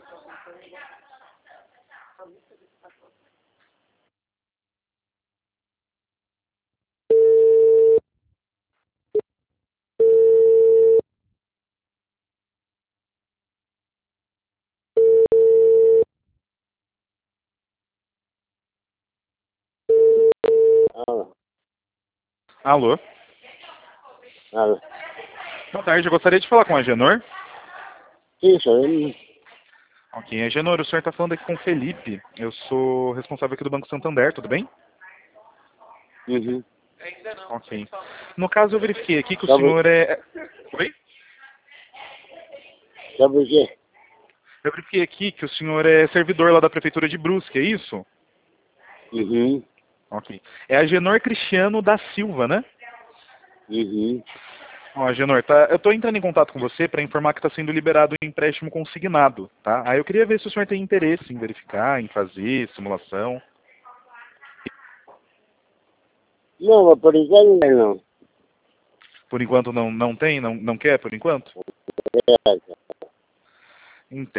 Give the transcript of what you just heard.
Ah, Alô? ah, Boa tarde, eu gostaria de falar com a Agenor. sim, senhor. Ok, Agenor, o senhor está falando aqui com o Felipe. Eu sou responsável aqui do Banco Santander, tudo bem? Uhum. Ok. No caso, eu verifiquei aqui que o Sabe, senhor é... Oi? sabe o quê? Eu verifiquei aqui que o senhor é servidor lá da Prefeitura de Brusque, é isso? Uhum. Ok. É Agenor Cristiano da Silva, né? Uhum. Ó, Agenor, tá, eu estou entrando em contato com você para informar que está sendo liberado um empréstimo consignado, tá? Aí eu queria ver se o senhor tem interesse em verificar, em fazer simulação. Não, mas por enquanto não. Por enquanto não tem, não quer por enquanto? É, Entendo.